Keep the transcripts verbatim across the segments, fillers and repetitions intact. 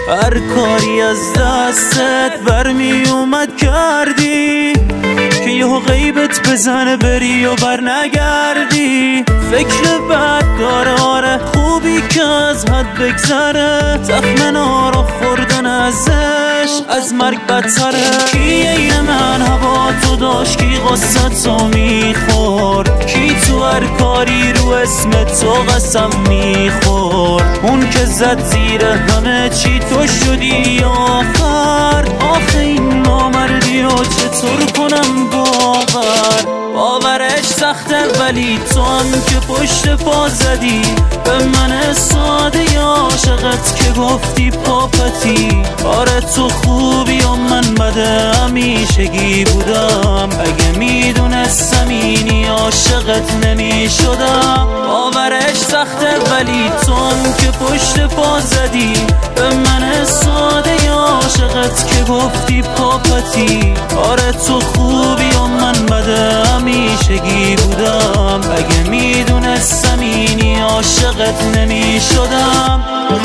هر کاری از دستت برمی اومد کردی که یهو غیبت بزنه بری و بر نگردی. فکر بد داره آره، خوبی که از حد بگذره، زخم نارو خوردن ازش از مرگ بدتره. کی این من هوا تو داشت، کی قصت تو میخورد، کی تو هر کاری رو اسم تو قسم میخورد. اون که زد زیر همه چی تو شدی آخر. آخه این نامردی و چطور کنم باور، باورش سخته ولی تو هم که پشت پا زدی به من ساده عاشقت که گفتی پاپتی. آره تو خوبی و من بده همیشگی بودم، اگه میدونستم اینی عاشقت نمیشدم. باورش سخته ولی تو هم که پشت پا زدی به من ساده عاشقت که گفتی پاپتی. آره تو خوبی و من بده همیشگی بودم، اگه میدونستم اینی عاشقت نمیشدم.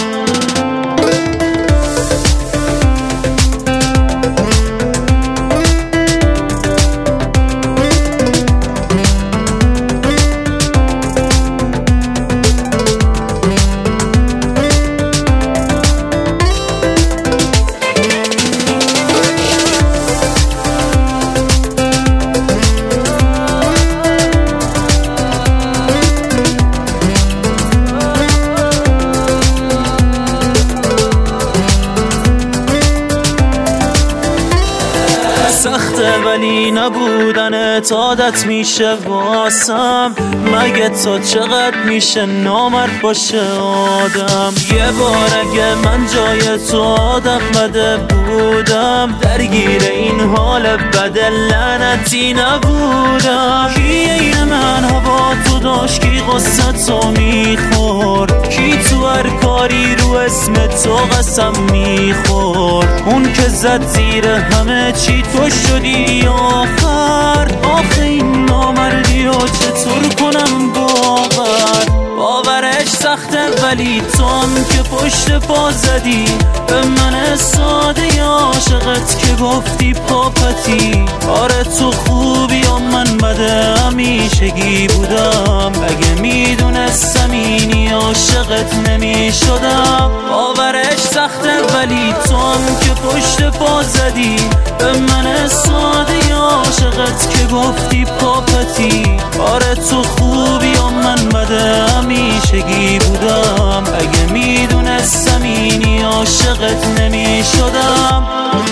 سخته ولی نبودن عادت میشه واسم، مگه تا چقدر میشه نامرد باشه آدم. یه بار اگه من جای تو آدم بده بودم، درگیر این حال بد لعنتی نبودم. کی این من هوا تو داشت، کی قصت تو میخورد، کی تو هر کاری رو اسم تو قسم میخورد. اون که زد زیر همه چی تو شدی آخر. آخه این نامردی و چطور کنم باور، باورش سخته ولی تو هم که پشت پا زدی به من ساده عاشقت که گفتی پاپتی. آره تو خوبی و من بده همیشگی بودم، اگه میدونستم اینی عاشقت نمیشدم. باورش سخته ولی تو هم که پشت پا زدی به من ساده عاشقت که گفتی پاپتی. آره تو خوبی و من بده همیشگی بودم، اگه میدونستم اینی عاشقت نمیشدم.